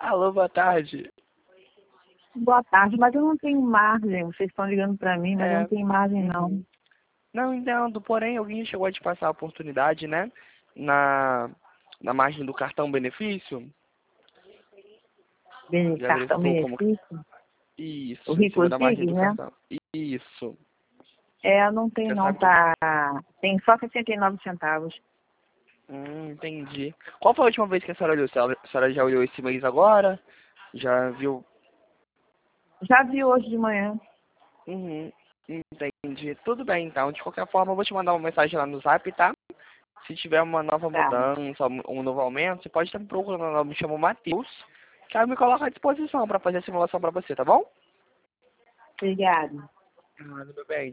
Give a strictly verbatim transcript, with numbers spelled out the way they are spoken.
Alô, boa tarde. Boa tarde, mas eu não tenho margem. Vocês estão ligando para mim, mas É, eu não tenho margem, não. uhum. Não entendo, porém alguém chegou a te passar a oportunidade, né? Na, na margem do cartão benefício. Bene- Já Cartão verificou como... benefício. O Isso, em cima da margem Ricosig, do né? cartão. Isso. É, não tem Já não, sabe como... tá... Tem só sessenta e nove centavos. Hum, entendi. Qual foi a última vez que a senhora olhou? A senhora a senhora já olhou esse mês agora? Já viu? Já vi hoje de manhã. Uhum, entendi. Tudo bem, então. De qualquer forma, eu vou te mandar uma mensagem lá no Zap, tá? Se tiver uma nova Tá, mudança, um novo aumento, você pode estar me procurando. Eu me chamo Matheus, que aí eu me coloco à disposição para fazer a simulação para você, tá bom? obrigado. Ah, tudo bem.